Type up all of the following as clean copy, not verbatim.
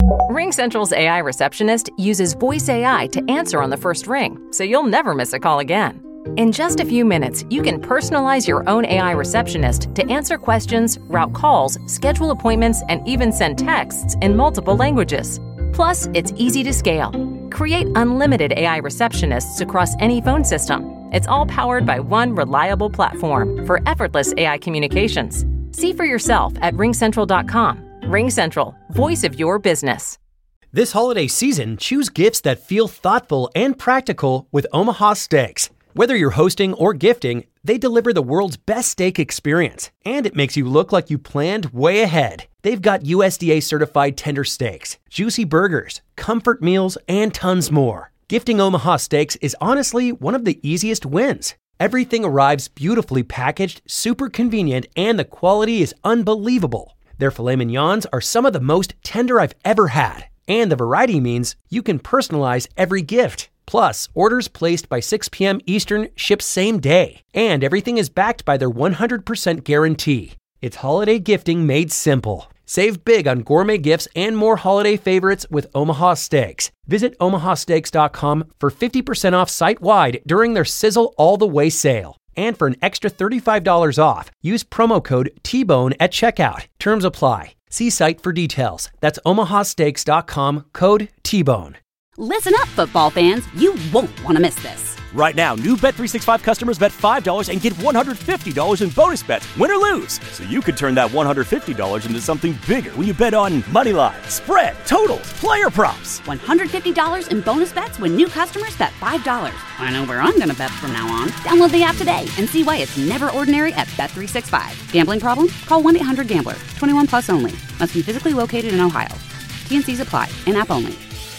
RingCentral's AI receptionist uses voice AI to answer on the first ring, so you'll never miss a call again. In just a few minutes, you can personalize your own AI receptionist to answer questions, route calls, schedule appointments, and even send texts in multiple languages. Plus, it's easy to scale. Create unlimited AI receptionists across any phone system. It's all powered by one reliable platform for effortless AI communications. See for yourself at ringcentral.com. RingCentral, voice of your business. This holiday season, choose gifts that feel thoughtful and practical with Omaha Steaks. Whether you're hosting or gifting, they deliver the world's best steak experience, and it makes you look like you planned way ahead. They've got USDA certified tender steaks, juicy burgers, comfort meals, and tons more. Gifting Omaha Steaks is honestly one of the easiest wins. Everything arrives beautifully packaged, super convenient, and the quality is unbelievable. Their filet mignons are some of the most tender I've ever had, and the variety means you can personalize every gift. Plus, orders placed by 6 p.m. Eastern ship same day, and everything is backed by their 100% guarantee. It's holiday gifting made simple. Save big on gourmet gifts and more holiday favorites with Omaha Steaks. Visit omahasteaks.com for 50% off site-wide during their Sizzle All the Way sale. And for an extra $35 off, use promo code TBONE at checkout. Terms apply. See site for details. That's omahasteaks.com, code TBONE. Listen up, football fans. You won't want to miss this. Right now, new Bet365 customers bet $5 and get $150 in bonus bets, win or lose. So you could turn that $150 into something bigger when you bet on moneyline, spread, totals, player props. $150 in bonus bets when new customers bet $5. I know where I'm going to bet from now on. Download the app today and see why it's never ordinary at Bet365. Gambling problem? Call 1-800-GAMBLER. 21 plus only. Must be physically located in Ohio. T&Cs apply. In-app only.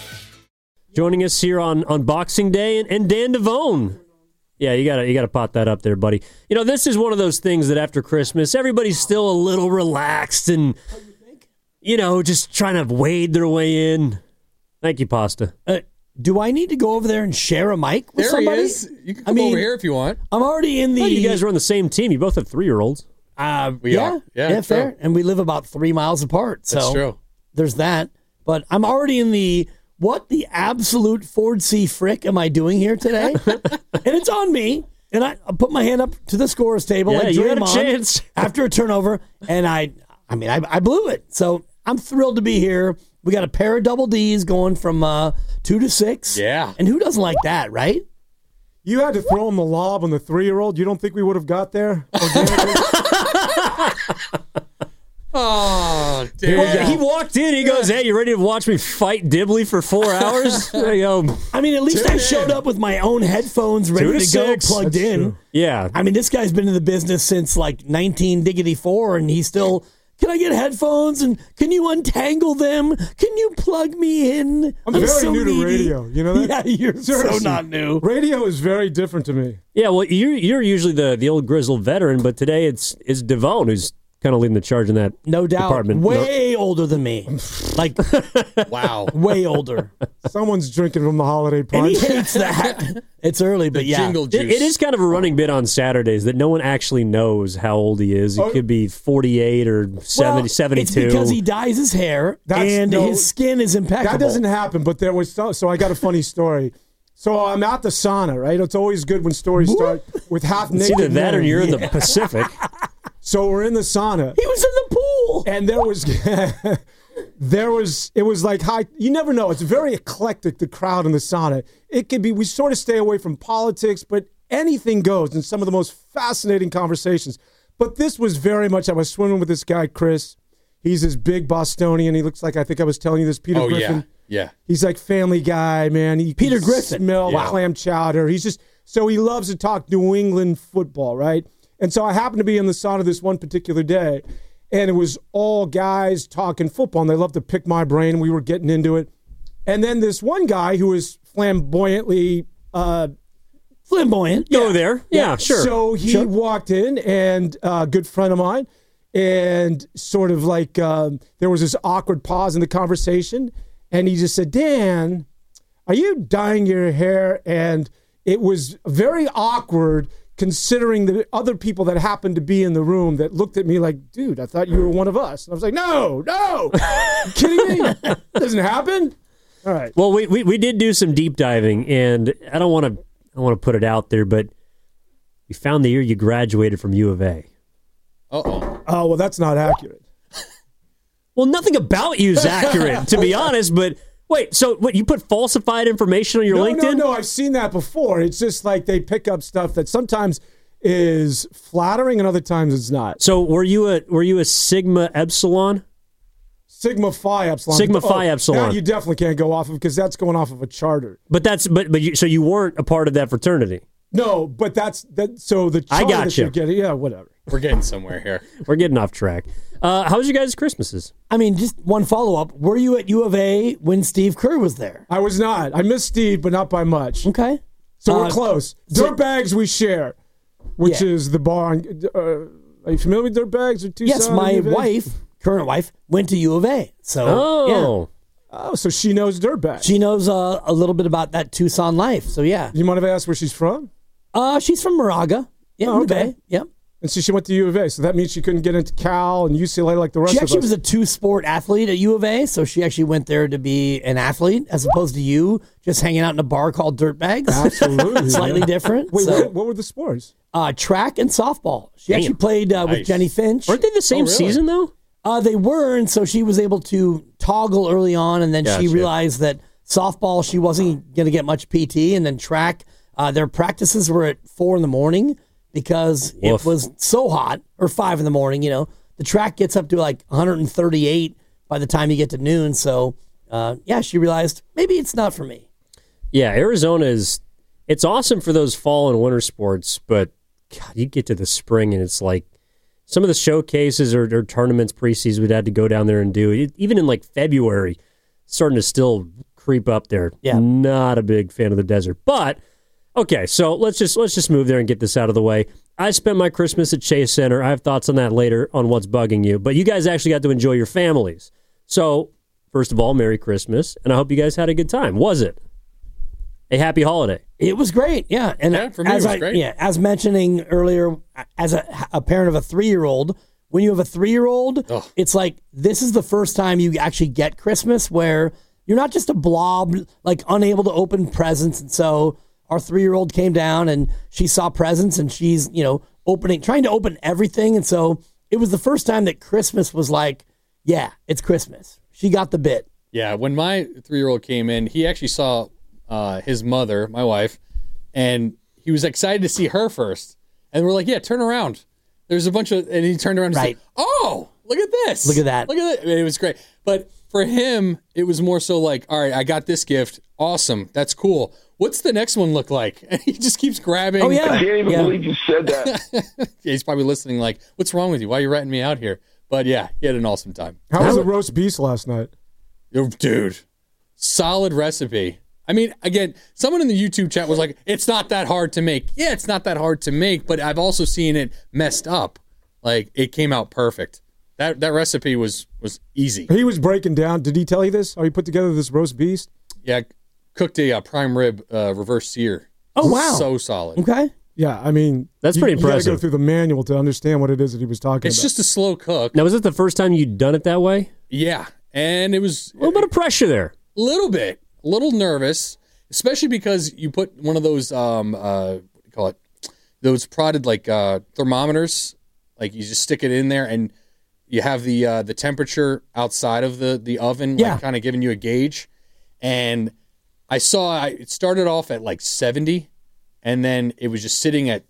Joining us here on Boxing Day, and Dan Devone. Yeah, you gotta pot that up there, buddy. You know, this is one of those things that after Christmas, everybody's still a little relaxed and, you know, just trying to wade their way in. Thank you, Pasta. Do I need to go over there and share a mic with somebody? There he is. You can come over here if you want. I'm already in the... Oh, you guys are on the same team. You both have 3-year-olds. We are. Yeah, fair. True. And we live about 3 miles apart. So that's true. There's that. But I'm already in the... What the absolute Ford C. frick am I doing here today? And it's on me. And I put my hand up to the scorer's table. Yeah, like you had a Draymond chance. after a turnover. And I blew it. So I'm thrilled to be here. We got a pair of double Ds going from 2 to 6. Yeah. And who doesn't like that, right? You had to throw him the lob on the 3-year-old. You don't think we would have got there? Oh, damn. He walked in. He goes, "Hey, you ready to watch me fight Dibley for 4 hours?" There you go. I mean, at least I showed up with my own headphones ready to go, plugged That's in. true. Yeah. I mean, this guy's been in the business since like 1994, and he's still. Can I get headphones? And can you untangle them? Can you plug me in? I'm very so new to needy. radio. You know that? Yeah, you're Seriously. so not new. Radio is very different to me. Yeah, well, you're usually the old grizzled veteran, but today it's Devone who's kind of leading the charge in that No doubt. department. Way older than me. Like, Wow. way older. Someone's drinking from the holiday And he punch. hates that. It's early, but yeah. Jingle juice. It is kind of a running bit on Saturdays that no one actually knows how old he is. It could be 48 or 70, Well, 72. It's because he dyes his hair and his skin is impeccable. That doesn't happen, but there was so I got a funny story. So I'm at the sauna, right? It's always good when stories start with half naked. It's either that men. or you're in the Pacific. So we're in the sauna. He was in the pool. And it was like high. You never know. It's very eclectic, the crowd in the sauna. It could be, we sort of stay away from politics, but anything goes in some of the most fascinating conversations. But this was very much, I was swimming with this guy, Chris. He's this big Bostonian. He looks like, I think I was telling you this, Peter Griffin. Yeah. He's like Family Guy, man. Peter can Griffin. smell clam chowder. He's just, so he loves to talk New England football, right? And so I happened to be in the sauna this one particular day, and it was all guys talking football, and they loved to pick my brain. We were getting into it. And then this one guy who was flamboyantly flamboyant. Go there. Yeah, sure. So he walked in, and a good friend of mine, and sort of like there was this awkward pause in the conversation, and he just said, "Dan, are you dyeing your hair?" And it was very awkward considering the other people that happened to be in the room that looked at me like, dude, I thought you were one of us. And I was like, no, you kidding me? It doesn't happen. All right. Well, we did do some deep diving, and I don't want to put it out there, but we found the year you graduated from U of A. Uh-oh. Oh, well, that's not accurate. Well, nothing about you is accurate, to be honest, but wait, so what, you put falsified information on your LinkedIn? No, I've seen that before. It's just like they pick up stuff that sometimes is flattering and other times it's not. So were you a Sigma Epsilon? Sigma Phi Epsilon. Sigma Phi Epsilon. That you definitely can't go off of because that's going off of a charter. So you weren't a part of that fraternity? No, but so the charter I got that you. you're getting, yeah, whatever. We're getting somewhere here. We're getting off track. How was your guys' Christmases? I mean, just one follow-up. Were you at U of A when Steve Kerr was there? I was not. I missed Steve, but not by much. Okay. So we're close. Dirtbags we share, which is the bar. Are you familiar with Dirtbags or Tucson? Yes, my wife, current wife, went to U of A. So, so she knows Dirtbags. She knows a little bit about that Tucson life. So, yeah. You might have asked where she's from? She's from Moraga. Yeah, U of A. Yep. And so she went to U of A. So that means she couldn't get into Cal and UCLA like the rest of us. She actually was a two-sport athlete at U of A, so she actually went there to be an athlete as opposed to you just hanging out in a bar called Dirtbags. Absolutely. Slightly different. Wait, what were the sports? Track and softball. She actually played with Jenny Finch. Weren't they the same season, though? They were, and so she was able to toggle early on, and then she realized that softball, she wasn't going to get much PT, and then track, their practices were at 4 in.the.morning because it was so hot, or 5 in.the.morning, the track gets up to like 138 by the time you get to noon, so she realized maybe it's not for me. Yeah, Arizona it's awesome for those fall and winter sports, but God, you get to the spring and it's like some of the showcases or tournaments preseason we'd had to go down there and do, even in like February, starting to still creep up there. Yeah. Not a big fan of the desert. But, okay, so let's just move there and get this out of the way. I spent my Christmas at Chase Center. I have thoughts on that later on what's bugging you. But you guys actually got to enjoy your families. So, first of all, Merry Christmas, and I hope you guys had a good time. Was it a happy holiday? It was great, yeah. And for me, it was great. Yeah, as mentioning earlier, as a parent of a 3-year-old, when you have a 3-year-old, it's like this is the first time you actually get Christmas where you're not just a blob, like unable to open presents. And so our 3-year-old came down and she saw presents and she's, trying to open everything. And so it was the first time that Christmas was like, yeah, it's Christmas. She got the bit. Yeah, when my 3-year-old came in, he actually saw his mother, my wife, and he was excited to see her first. And we're like, yeah, turn around. There's a bunch of, and he turned around and said, oh, look at this. Look at that. Look at that. It was great. But for him, it was more so like, all right, I got this gift. Awesome. That's cool. What's the next one look like? And he just keeps grabbing. Oh, yeah. I can't even believe you said that. Yeah, he's probably listening like, what's wrong with you? Why are you ratting me out here? But yeah, he had an awesome time. How was the roast beef last night? Oh, dude, solid recipe. I mean, again, someone in the YouTube chat was like, it's not that hard to make. Yeah, it's not that hard to make, but I've also seen it messed up. Like, it came out perfect. That recipe was easy. He was breaking down. Did he tell you this? How he put together this roast beef? Yeah, cooked a prime rib reverse sear. Oh, wow. So solid. Okay. Yeah, I mean, that's pretty impressive. You got to go through the manual to understand what it is that he was talking about. It's just a slow cook. Now, was it the first time you'd done it that way? Yeah, and it was a little bit of pressure there. A little bit. A little nervous, especially because you put one of those, what do you call it? Those prodded, like, thermometers. Like, you just stick it in there, and you have the temperature outside of the oven, like, kind of giving you a gauge. And I saw it started off at, like, 70, and then it was just sitting at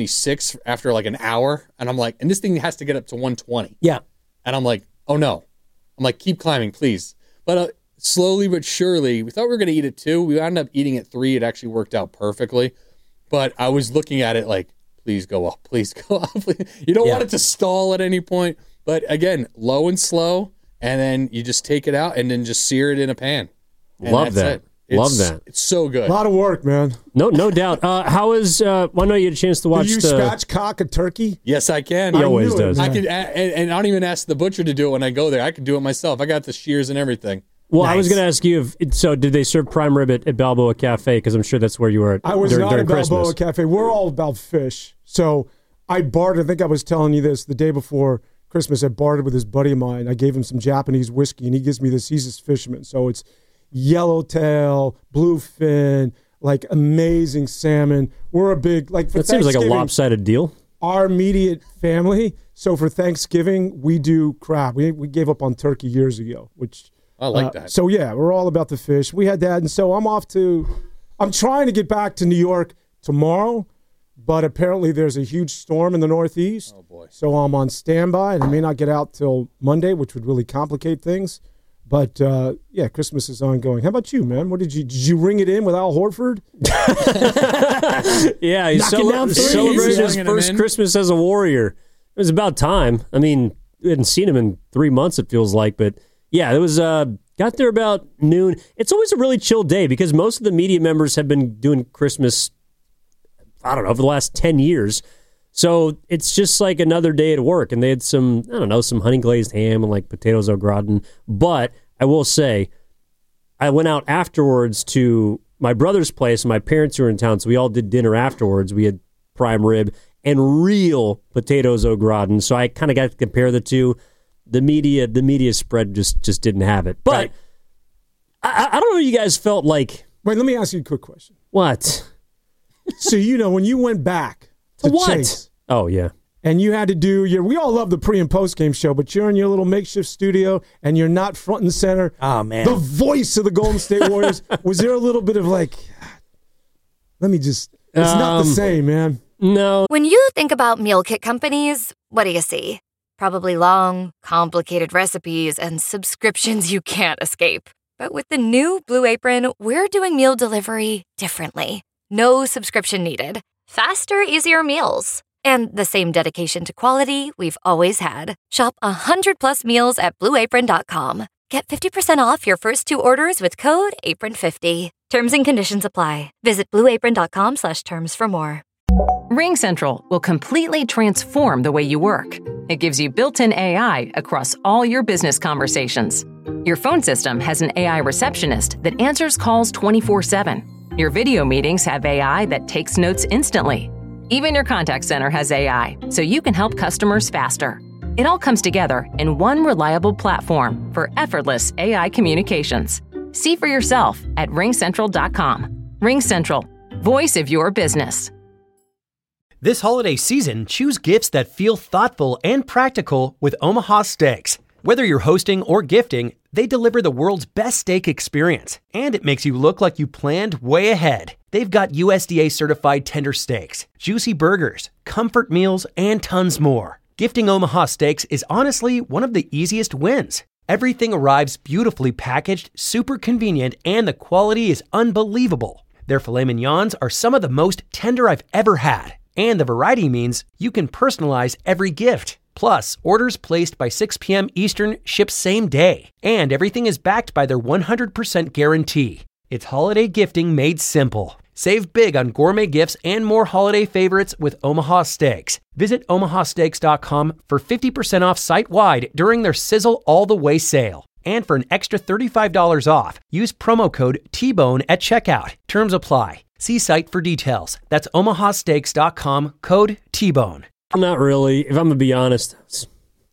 76 after, like, an hour. And I'm like, and this thing has to get up to 120. Yeah. And I'm like, oh, no. I'm like, keep climbing, please. But slowly but surely, we thought we were going to eat at 2. We ended up eating at 3. It actually worked out perfectly. But I was looking at it like, please go up, please go up. You don't want it to stall at any point. But again, low and slow, and then you just take it out and then just sear it in a pan. And love that. Love that. It's so good. A lot of work, man. No doubt. How is? I know you had a chance to watch. Do you spatchcock a turkey? Yes, I can. He always does. I can, and I don't even ask the butcher to do it when I go there. I can do it myself. I got the shears and everything. Well, I was going to ask you, so did they serve prime rib at Balboa Cafe? Because I'm sure that's where you were I was during not at Christmas. Balboa Cafe. We're all about fish. So I bartered. I think I was telling you this the day before Christmas. I bartered with this buddy of mine. I gave him some Japanese whiskey, and he gives me this. He's this fisherman. So it's yellowtail, bluefin, like amazing salmon. We're a big, like for That seems like a Thanksgiving, lopsided deal. our immediate family. So for Thanksgiving, we do crab. We gave up on turkey years ago, which I like that. So yeah, we're all about the fish. We had that, and so I'm trying to get back to New York tomorrow, but apparently there's a huge storm in the Northeast. Oh boy! So I'm on standby, and I may not get out till Monday, which would really complicate things. But yeah, Christmas is ongoing. How about you, man? Did you ring it in with Al Horford? Yeah, he celebrated his first Christmas as a Warrior. It was about time. I mean, we hadn't seen him in 3 months, it feels like, but yeah, it was got there about noon. It's always a really chill day because most of the media members have been doing Christmas, I don't know, over the last 10 years. So it's just like another day at work, and they had some honey glazed ham and like potatoes au gratin. But I will say, I went out afterwards to my brother's place, and my parents were in town, so we all did dinner afterwards. We had prime rib and real potatoes au gratin. So I kind of got to compare the two. The media spread just didn't have it. But right. I don't know if you guys felt like... Wait, let me ask you a quick question. What? So, when you went back to what? Chase... Oh, yeah. And you had to do we all love the pre and post game show, but you're in your little makeshift studio and you're not front and center. Oh, man. The voice of the Golden State Warriors. Was there a little bit of like, it's not the same, man. No. When you think about meal kit companies, what do you see? Probably long, complicated recipes and subscriptions you can't escape. But with the new Blue Apron, we're doing meal delivery differently. No subscription needed. Faster, easier meals. And the same dedication to quality we've always had. Shop 100+ meals at BlueApron.com. Get 50% off your first 2 orders with code APRON50. Terms and conditions apply. Visit BlueApron.com/terms for more. RingCentral will completely transform the way you work. It gives you built-in AI across all your business conversations. Your phone system has an AI receptionist that answers calls 24/7. Your video meetings have AI that takes notes instantly. Even your contact center has AI, so you can help customers faster. It all comes together in one reliable platform for effortless AI communications. See for yourself at RingCentral.com. RingCentral, voice of your business. This holiday season, choose gifts that feel thoughtful and practical with Omaha Steaks. Whether you're hosting or gifting, they deliver the world's best steak experience, and it makes you look like you planned way ahead. They've got USDA certified tender steaks, juicy burgers, comfort meals, and tons more. Gifting Omaha Steaks is honestly one of the easiest wins. Everything arrives beautifully packaged, super convenient, and the quality is unbelievable. Their filet mignons are some of the most tender I've ever had, and the variety means you can personalize every gift. Plus, orders placed by 6 p.m. Eastern ship same day, and everything is backed by their 100% guarantee. It's holiday gifting made simple. Save big on gourmet gifts and more holiday favorites with Omaha Steaks. Visit omahasteaks.com for 50% off site-wide during their Sizzle All the Way sale. And for an extra $35 off, use promo code TBONE at checkout. Terms apply. See site for details. That's omahasteaks.com, code TBONE. Not really. If I'm going to be honest, I was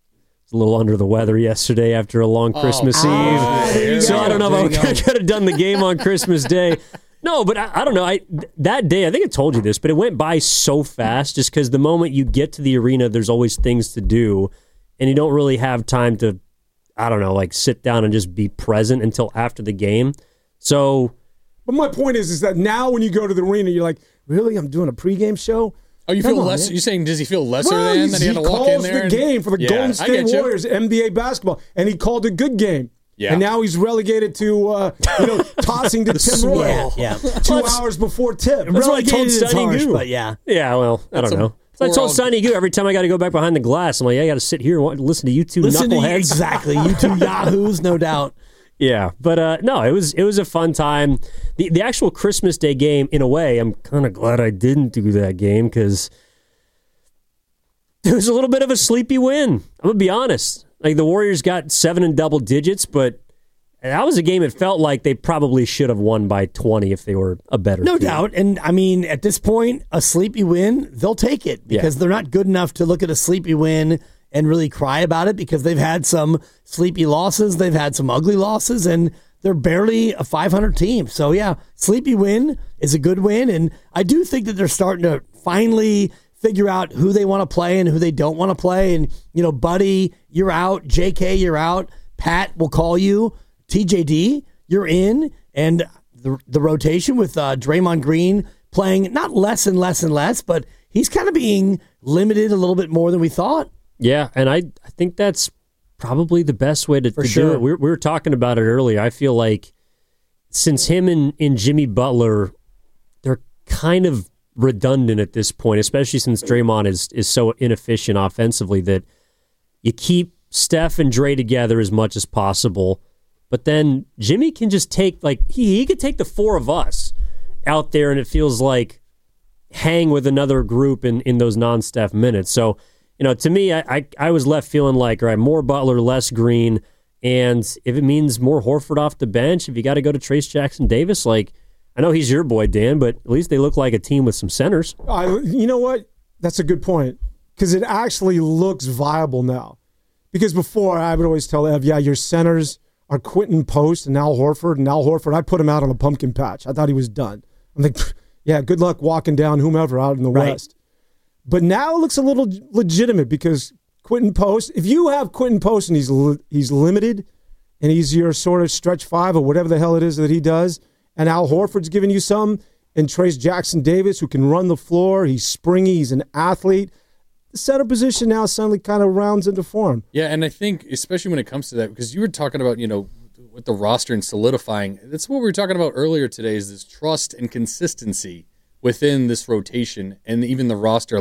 a little under the weather yesterday after a long Christmas Eve. So I don't know if I could have done the game on Christmas Day. No, but I don't know. That day, I think I told you this, but it went by so fast just because the moment you get to the arena, there's always things to do, and you don't really have time to, I don't know, like sit down and just be present until after the game. So... But my point is that now when you go to the arena, you're like, really? I'm doing a pregame show? Oh, you feel less? You're saying does he feel lesser than he had to walk in there? He calls the game for the Golden State Warriors, NBA basketball, and he called a good game. Yeah. And now he's relegated to tossing to Tim Royal. Yeah. 2 hours before tip. That's what I told Sonny Goo. But yeah. Yeah, well, I don't know. So I told Sonny Goo every time I got to go back behind the glass, I'm like, I got to sit here and listen to you two knuckleheads. Exactly. You two yahoos, no doubt. Yeah, but no, it was a fun time. The actual Christmas Day game, in a way, I'm kind of glad I didn't do that game because it was a little bit of a sleepy win. I'm going to be honest. Like, the Warriors got 7 in double digits, but that was a game it felt like they probably should have won by 20 if they were a better No team. doubt. And I mean, at this point, a sleepy win, they'll take it because they're not good enough to look at a sleepy win and really cry about it because they've had some sleepy losses. They've had some ugly losses, and they're barely a 500 team. So, yeah, sleepy win is a good win. And I do think that they're starting to finally figure out who they want to play and who they don't want to play. And, Buddy, you're out. JK, you're out. Pat will call you. TJD, you're in. And the rotation with Draymond Green playing not less and less and less, but he's kind of being limited a little bit more than we thought. Yeah, and I think that's probably the best way to For do sure. it. We were talking about it earlier. I feel like since him and Jimmy Butler, they're kind of redundant at this point, especially since Draymond is so inefficient offensively that you keep Steph and Dre together as much as possible. But then Jimmy can just take, he could take the four of us out there and it feels like hang with another group in those non-Steph minutes. So, to me, I was left feeling like, all right, more Butler, less Green. And if it means more Horford off the bench, if you got to go to Trace Jackson Davis, I know he's your boy, Dan, but at least they look like a team with some centers. You know what? That's a good point because it actually looks viable now. Because before, I would always tell Ev, your centers are Quentin Post and Al Horford. And Al Horford, I put him out on a pumpkin patch. I thought he was done. I'm like, good luck walking down whomever out in the West. But now it looks a little legitimate because Quentin Post, if you have Quentin Post and he's limited and he's your sort of stretch five or whatever the hell it is that he does, and Al Horford's giving you some, and Trace Jackson Davis who can run the floor, he's springy, he's an athlete, the center position now suddenly kind of rounds into form. Yeah, and I think especially when it comes to that, because you were talking about, with the roster and solidifying, that's what we were talking about earlier today is this trust and consistency within this rotation and even the roster.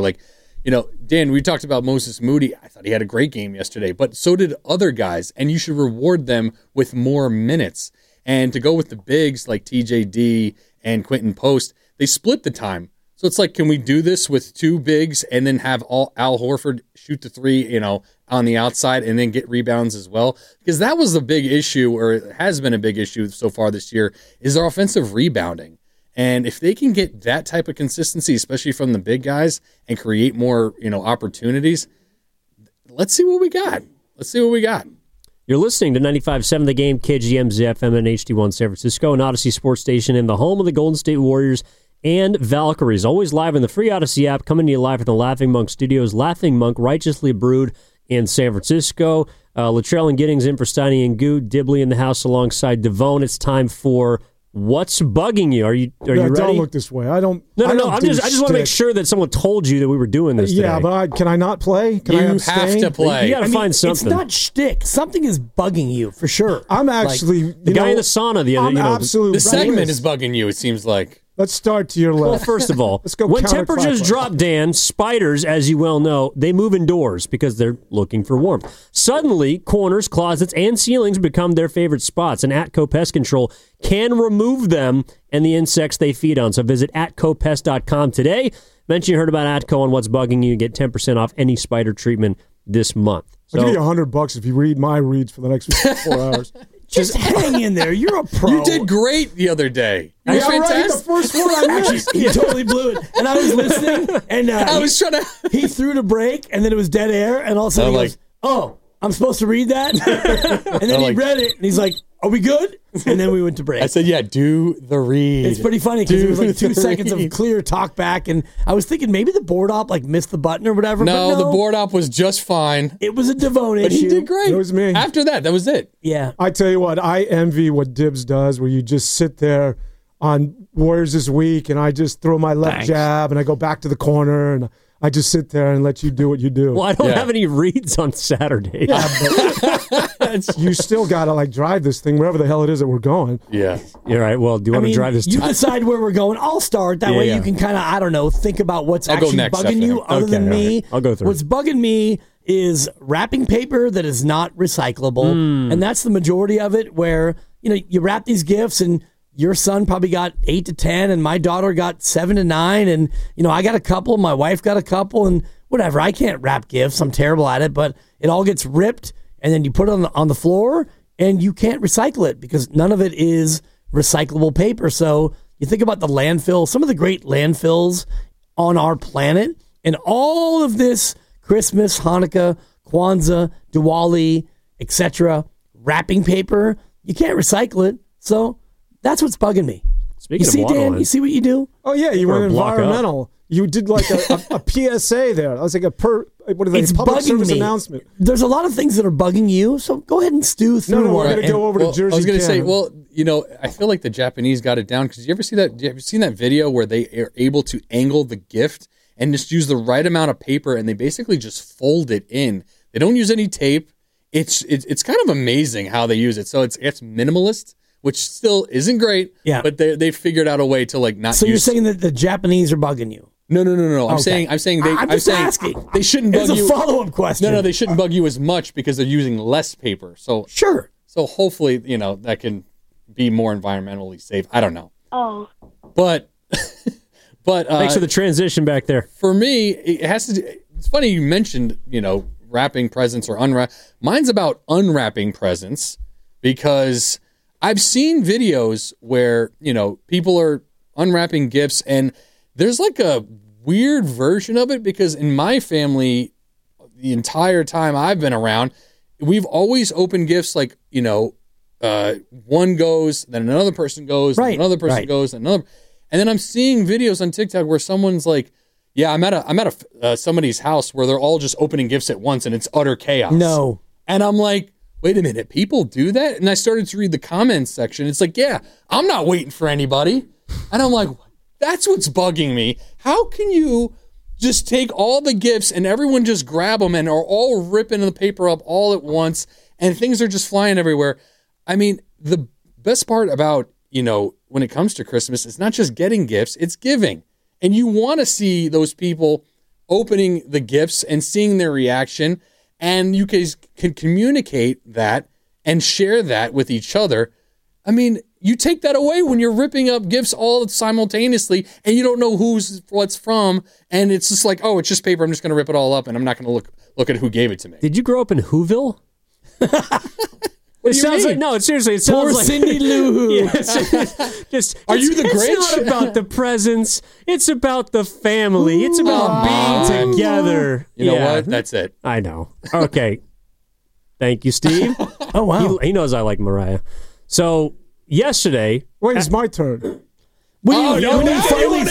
Dan, we talked about Moses Moody. I thought he had a great game yesterday, but so did other guys, and you should reward them with more minutes. And to go with the bigs like TJD and Quentin Post, they split the time. So it's like, can we do this with two bigs and then have Al Horford shoot the three, on the outside and then get rebounds as well? Because that was the big issue, or it has been a big issue so far this year, is their offensive rebounding. And if they can get that type of consistency, especially from the big guys, and create more, opportunities, let's see what we got. You're listening to 95.7 The Game, KGMZ FM and HD1 San Francisco, an Odyssey Sports Station in the home of the Golden State Warriors and Valkyries. Always live in the free Odyssey app, coming to you live from the Laughing Monk Studios. Laughing Monk, righteously brewed in San Francisco. Latrell and Giddings in for Steiny and Goo. Dibley in the house alongside Devone. It's time for What's Bugging You? Are you ready? Don't look this way. I don't. No. I just want to make sure that someone told you that we were doing this today. Yeah, but can I not play? Can I have to play. You got to find something. It's not shtick. Something is bugging you for sure. I'm actually the guy in the sauna. Absolutely. The segment is bugging you. It seems like. Let's start to your left. Well, first of all, let's go when temperatures drop, Dan, spiders, as you well know, they move indoors because they're looking for warmth. Suddenly, corners, closets, and ceilings become their favorite spots, and Atco Pest Control can remove them and the insects they feed on. So visit atcopest.com today. Mention you heard about Atco on What's Bugging You. Get 10% off any spider treatment this month. I'll give you $100 if you read my reads for the next 4 hours. Just hang in there. You're a pro. You did great the other day. You were fantastic. Right, the first one I missed. He totally blew it. And I was listening, and I was trying to. He threw the break, and then it was dead air, and all of a sudden he goes, "Oh, I'm supposed to read that?" And then he read it, and he's like, "Are we good?" And then we went to break. I said, "Yeah, do the read." It's pretty funny because it was like 2 seconds of clear talk back, and I was thinking maybe the board op missed the button or whatever. No, but the board op was just fine. It was a Devone issue. But he did great. It was me. After that was it. Yeah. I tell you what, I envy what Dibbs does, where you just sit there on Warriors This Week, and I just throw my left jab, and I go back to the corner, and I just sit there and let you do what you do. Well, I don't have any reads on Saturday. Yeah, but you still got to drive this thing wherever the hell it is that we're going. Yeah. All right. Well, do you want to drive this? You decide where we're going. I'll start. That way you can kind of, think about what's actually bugging you other than me. Right. I'll go through. What's bugging me is wrapping paper that is not recyclable. And that's the majority of it, where, you wrap these gifts and your son probably got 8 to 10 and my daughter got 7 to 9. And, I got a couple, my wife got a couple, and whatever. I can't wrap gifts. I'm terrible at it, but it all gets ripped and then you put it on the floor and you can't recycle it because none of it is recyclable paper. So you think about the landfill, some of the great landfills on our planet, and all of this Christmas, Hanukkah, Kwanzaa, Diwali, etc. wrapping paper, you can't recycle it. So that's what's bugging me. Speaking you see, of water Dan, line. you see what you do? Oh yeah, you Or went a block environmental. You did like a PSA there. That was like what are they? It's Public bugging service me. announcement. There's a lot of things that are bugging you, so go ahead and stew through No, we're one. going to go over to Jersey. I was going to say, Cannon. well, you know, I feel like the Japanese got it down because you ever seen that video where they are able to angle the gift and just use the right amount of paper and they basically just fold it in. They don't use any tape. It's kind of amazing how they use it. So it's minimalist, which still isn't great. Yeah. But they figured out a way to like not. So you're use... saying that the Japanese are bugging you? No. I'm Okay. saying I'm just asking. they shouldn't bug It's a you. follow-up question. No, they shouldn't bug you as much because they're using less paper. So Sure. So hopefully, you know, that can be more environmentally safe. I don't know. Oh. But Thanks for the transition back there. For me, it has to. It's funny you mentioned, you know, wrapping presents or unwrap. Mine's about unwrapping presents because I've seen videos where, you know, people are unwrapping gifts and there's like a weird version of it because in my family, the entire time I've been around, we've always opened gifts like, you know, one goes, then another person goes, then another person goes, and another. And then I'm seeing videos on TikTok where someone's like, yeah, I'm at somebody's house where they're all just opening gifts at once and it's utter chaos. No. And I'm like, wait a minute, people do that? And I started to read the comments section. It's like, yeah, I'm not waiting for anybody. And I'm like, that's what's bugging me. How can you just take all the gifts and everyone just grab them and are all ripping the paper up all at once and things are just flying everywhere? I mean, the best part about, you know, when it comes to Christmas, it's not just getting gifts, it's giving. And you want to see those people opening the gifts and seeing their reaction. And you guys can communicate that and share that with each other. I mean, you take that away when you're ripping up gifts all simultaneously and you don't know what's from. And it's just like, oh, it's just paper. I'm just going to rip it all up and I'm not going to look at who gave it to me. Did you grow up in Whoville? What It do you sounds mean? like no. Seriously, it Poor sounds like Cindy Lou Who. Are you the It's Grinch? not about the presents. It's about the family. It's about being together. You know Yeah. what? That's it. I know. Okay. Thank you, Steve. Oh, wow. He knows I like Mariah. So yesterday, Wait, it's my turn. When you finally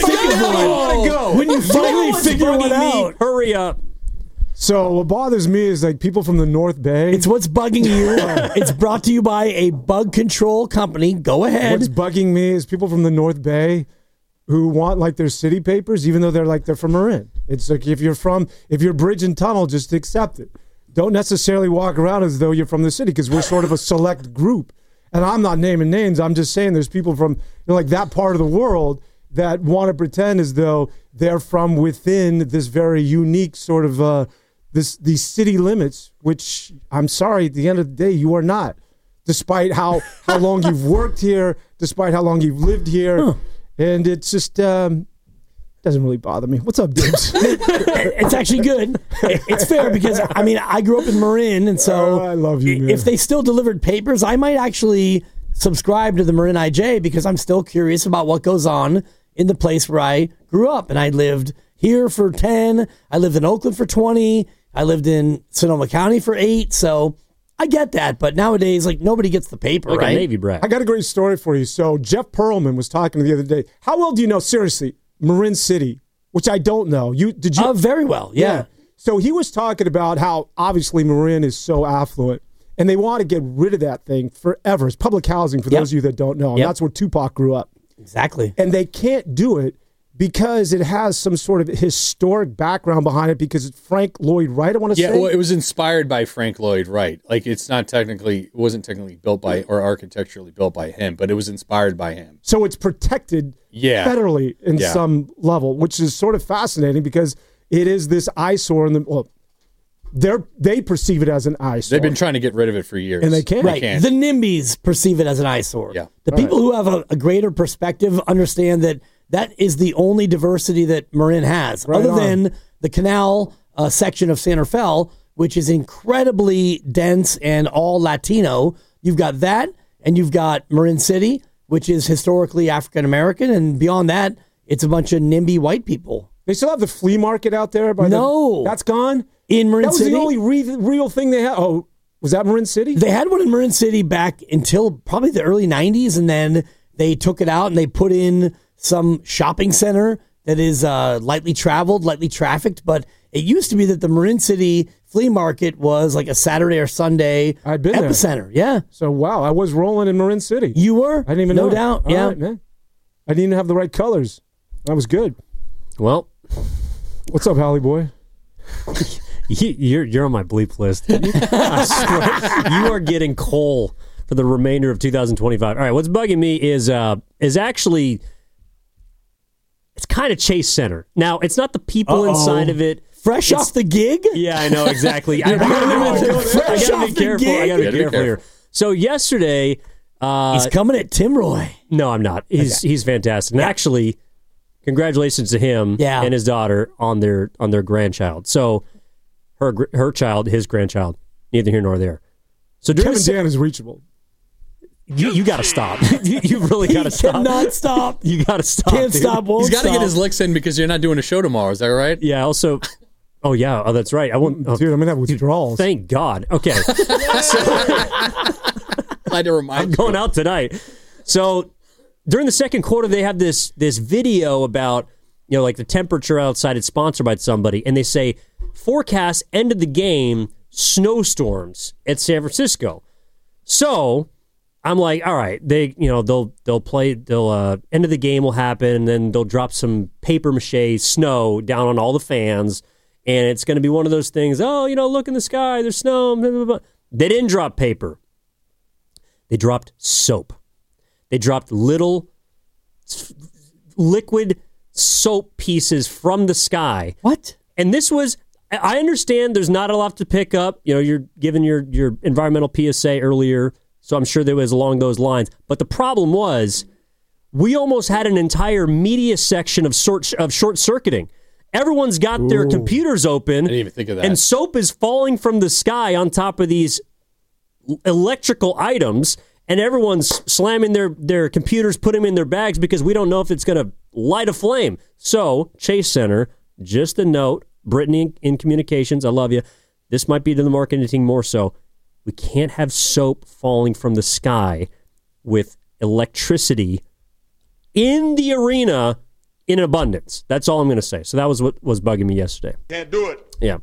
figure one out. Hurry up. So what bothers me is like people from the North Bay. It's what's bugging you. It's brought to you by a bug control company. Go ahead. What's bugging me is people from the North Bay who want like their city papers, even though they're from Marin. It's like if you're Bridge and Tunnel, just accept it. Don't necessarily walk around as though you're from the city because we're sort of a select group. And I'm not naming names. I'm just saying there's people from like that part of the world that want to pretend as though they're from within this very unique sort of these city limits, which I'm sorry, at the end of the day, you are not. Despite how long you've worked here, despite how long you've lived here. And it's just doesn't really bother me. What's up, Dibs? It's actually good. It's fair because, I mean, I grew up in Marin, and so I love you, man. If they still delivered papers, I might actually subscribe to the Marin IJ because I'm still curious about what goes on in the place where I grew up. And I lived here for 10. I lived in Oakland for 20. I lived in Sonoma County for 8. So I get that. But nowadays, like, nobody gets the paper, Like right? a Navy brat. I got a great story for you. So Jeff Pearlman was talking the other day. How well do you know, seriously, Marin City, which I don't know. Did you? Very well, yeah. So he was talking about how obviously Marin is so affluent and they want to get rid of that thing forever. It's public housing for those of you that don't know. And that's where Tupac grew up. Exactly. And they can't do it because it has some sort of historic background behind it because it's Frank Lloyd Wright, I want to say. Yeah, well, it was inspired by Frank Lloyd Wright. Like, it wasn't technically built by or architecturally built by him, but it was inspired by him. So it's protected federally in some level, which is sort of fascinating because it is this eyesore. They perceive it as an eyesore. They've been trying to get rid of it for years. And they can't. Right. The NIMBYs perceive it as an eyesore. Yeah. The people who have a greater perspective understand that is the only diversity that Marin has, other than the canal section of San Rafael, which is incredibly dense and all Latino. you've got that, and you've got Marin City, which is historically African American, and beyond that, it's a bunch of NIMBY white people. They still have the flea market out there? That's gone? In Marin City? That was the only real thing they had. Oh, was that Marin City? They had one in Marin City back until probably the early 90s, and then they took it out and they put in some shopping center that is lightly traveled, lightly trafficked. But it used to be that the Marin City flea market was like a Saturday or Sunday epicenter. There. Yeah. So, wow, I was rolling in Marin City. You were? I didn't even know. No doubt. All yeah. right, man. I didn't even have the right colors. That was good. Well, what's up, Holly boy? You're on my bleep list. I swear, you are getting coal for the remainder of 2025. All right, what's bugging me is actually it's kind of Chase Center. Now, it's not the people inside of it. Fresh off the gig? Yeah, I know exactly. I gotta be careful. I gotta be careful here. So yesterday, he's coming at Tim Roy. No, I'm not. He's fantastic. And actually, congratulations to him and his daughter on their grandchild. So her child, his grandchild, neither here nor there. So Kevin Dan is reachable. You got to stop. You really got to stop. Cannot stop. You got to stop. Can't stop. Won't He's got to get his licks in because you're not doing a show tomorrow. Is that right? Yeah. Also, oh yeah. Oh, that's right. I won't. Dude, I'm gonna have withdrawals. Thank God. Okay. Glad to remind I'm going out tonight. So during the second quarter, they have this video about like the temperature outside. It's sponsored by somebody, and they say forecast end of the game snowstorms at San Francisco. So I'm like, all right, they'll play, end of the game will happen, and then they'll drop some paper mache snow down on all the fans, and it's going to be one of those things, look in the sky, there's snow, blah, blah, blah. They didn't drop paper. They dropped soap. They dropped little liquid soap pieces from the sky. What? And this was, I understand there's not a lot to pick up. You're given your environmental PSA earlier, so I'm sure there was along those lines. But the problem was, we almost had an entire media section of short-circuiting. Everyone's got their computers open. I didn't even think of that. And soap is falling from the sky on top of these electrical items, and everyone's slamming their computers, putting them in their bags because we don't know if it's going to light a flame. So, Chase Center, just a note, Brittany in communications, I love you. This might be to the marketing team more so. We can't have soap falling from the sky with electricity in the arena in abundance. That's all I'm going to say. So that was what was bugging me yesterday. Can't do it. Yeah.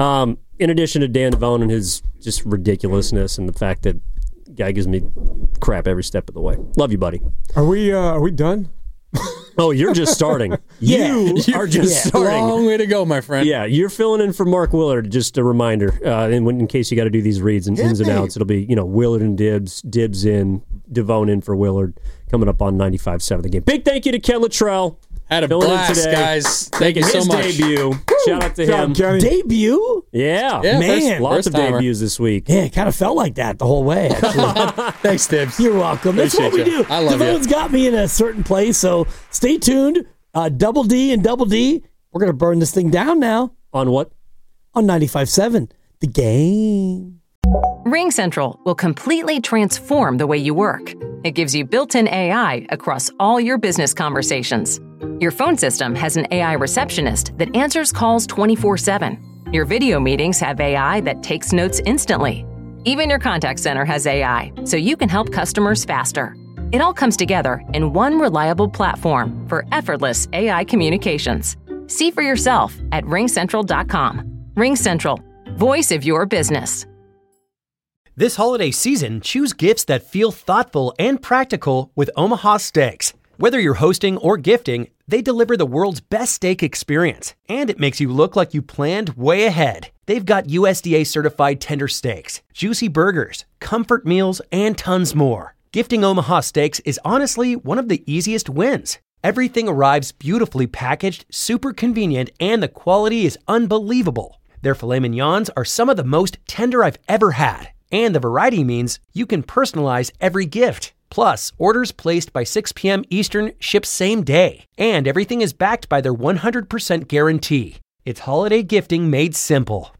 In addition to Dan Devone and his just ridiculousness and the fact that guy gives me crap every step of the way. Love you, buddy. Are we done? Oh, you're just starting. You are just starting. Long way to go, my friend. Yeah, you're filling in for Mark Willard. Just a reminder, in case you got to do these reads and ins and outs, it'll be Willard and Dibs in, Devone in for Willard, coming up on 95.7 The Game. Big thank you to Ken Luttrell. Had a blast, guys. Thank you so much. Debut. Shout out to him. Debut? Yeah, man. Lots of debuts this week. Yeah, it kind of felt like that the whole way, actually. Thanks, Dibs. You're welcome. That's what we do. I love Devone's got me in a certain place, so stay tuned. Double D and Double D. We're going to burn this thing down now. On what? On 95.7 The Game. RingCentral will completely transform the way you work. It gives you built-in AI across all your business conversations. Your phone system has an AI receptionist that answers calls 24/7. Your video meetings have AI that takes notes instantly. Even your contact center has AI, so you can help customers faster. It all comes together in one reliable platform for effortless AI communications. See for yourself at ringcentral.com. RingCentral, voice of your business. This holiday season, choose gifts that feel thoughtful and practical with Omaha Steaks. Whether you're hosting or gifting, they deliver the world's best steak experience, and it makes you look like you planned way ahead. They've got USDA certified tender steaks, juicy burgers, comfort meals, and tons more. Gifting Omaha Steaks is honestly one of the easiest wins. Everything arrives beautifully packaged, super convenient, and the quality is unbelievable. Their filet mignons are some of the most tender I've ever had, and the variety means you can personalize every gift. Plus, orders placed by 6 p.m. Eastern ship same day, and everything is backed by their 100% guarantee. It's holiday gifting made simple.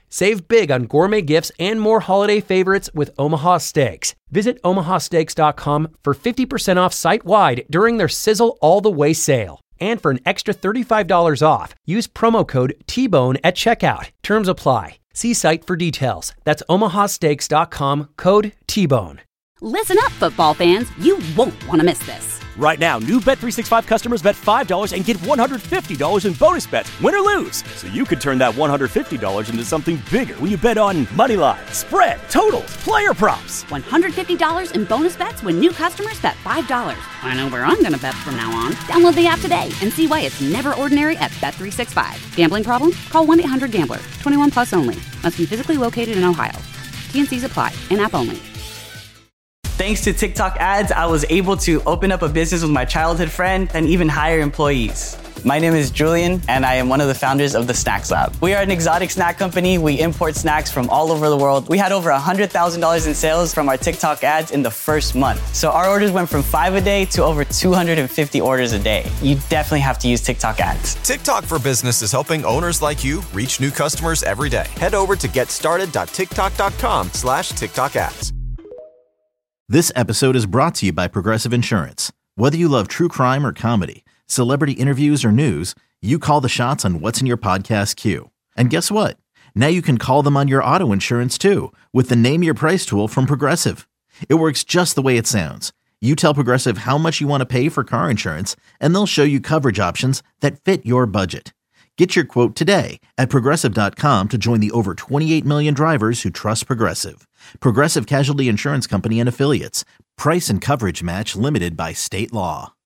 Save big on gourmet gifts and more holiday favorites with Omaha Steaks. Visit omahasteaks.com for 50% off site-wide during their Sizzle All the Way sale. And for an extra $35 off, use promo code T-Bone at checkout. Terms apply. See site for details. That's omahasteaks.com, code T-Bone. Listen up, football fans. You won't want to miss this. Right now, new Bet365 customers bet $5 and get $150 in bonus bets, win or lose. So you could turn that $150 into something bigger when you bet on moneyline, spread, totals, player props. $150 in bonus bets when new customers bet $5. I know where I'm going to bet from now on. Download the app today and see why it's never ordinary at Bet365. Gambling problem? Call 1-800-GAMBLER. 21 plus only. Must be physically located in Ohio. T&Cs apply. In-app only. Thanks to TikTok ads, I was able to open up a business with my childhood friend and even hire employees. My name is Julian, and I am one of the founders of the Snacks Lab. We are an exotic snack company. We import snacks from all over the world. We had over $100,000 in sales from our TikTok ads in the first month. So our orders went from 5 a day to over 250 orders a day. You definitely have to use TikTok ads. TikTok for Business is helping owners like you reach new customers every day. Head over to getstarted.tiktok.com/TikTok ads. This episode is brought to you by Progressive Insurance. Whether you love true crime or comedy, celebrity interviews or news, you call the shots on what's in your podcast queue. And guess what? Now you can call them on your auto insurance too with the Name Your Price tool from Progressive. It works just the way it sounds. You tell Progressive how much you want to pay for car insurance, and they'll show you coverage options that fit your budget. Get your quote today at Progressive.com to join the over 28 million drivers who trust Progressive. Progressive Casualty Insurance Company and Affiliates. Price and coverage match limited by state law.